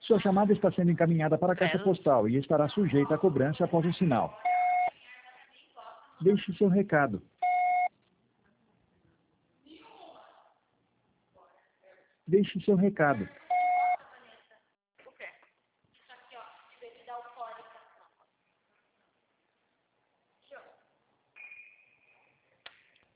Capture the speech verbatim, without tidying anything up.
Sua chamada está sendo encaminhada para a caixa Zero. postal e estará sujeita à cobrança após o sinal. Deixe seu recado. Deixe seu recado.